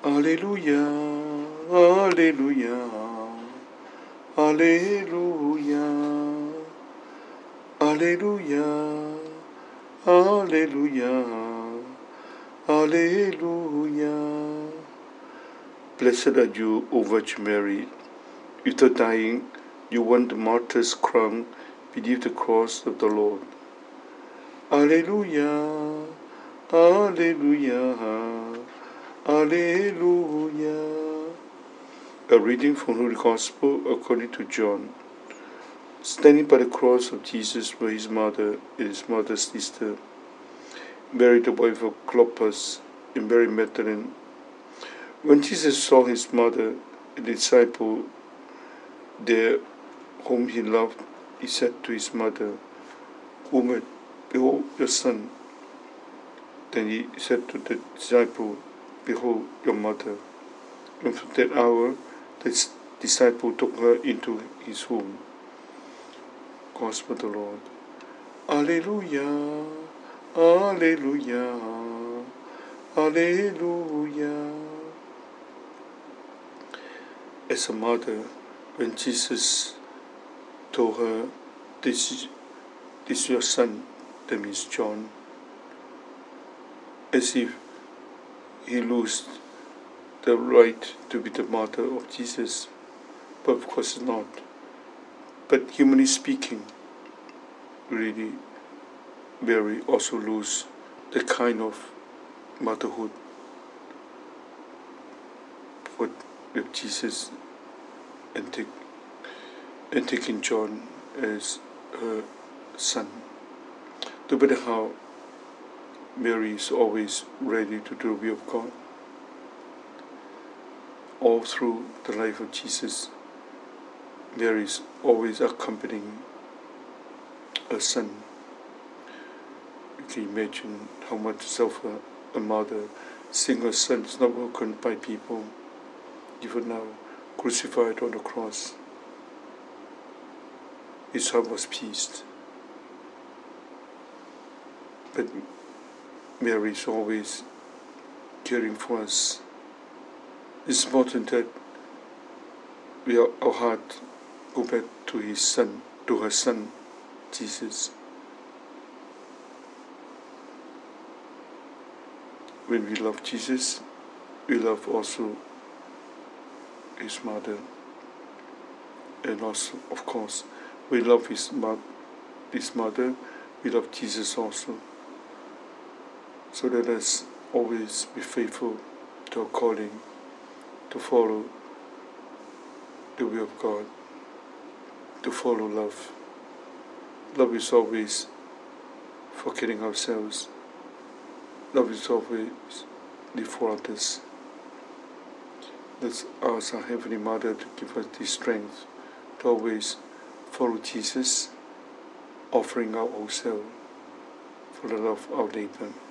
Alleluia, Alleluia, Alleluia, Alleluia, Alleluia, Alleluia. Blessed are you, O Virgin Mary. After dying, you won the martyr's crown beneath the cross of the Lord. Alleluia, Alleluia, Alleluia. A reading from Holy Gospel according to John. Standing by the cross of Jesus were his mother and his mother's sister, Mary the wife of Clopas, and Mary Magdalene. When Jesus saw his mother and the disciple there whom he loved, he said to his mother, Woman, behold your son. Then he said to the disciple, Behold your mother. And from that hour the disciple took her into his home. Gospel of the Lord. Alleluia, Alleluia, Alleluia. As a mother, when Jesus told her, This is your son, that means John, as if he lost the right to be the mother of Jesus, but of course not. But humanly speaking, really, Mary also lose the kind of motherhood with Jesus and taking John as her son. No matter how Mary is always ready to do the will of God, all through the life of Jesus, Mary is always accompanying her son. You can imagine how much suffer a mother seeing her son is not welcomed by people, even now crucified on the cross. His heart was pierced. But Mary is always caring for us. It's important that our heart go back to his son, to her son, Jesus. When we love Jesus, we love also his mother. And also, of course, we love his mother, we love Jesus also. So let us always be faithful to our calling, to follow the will of God, to follow love. Love is always forgetting ourselves. Love is always live for others. Let's ask our Heavenly Mother to give us the strength to always follow Jesus, offering our own self for the love of our neighbor.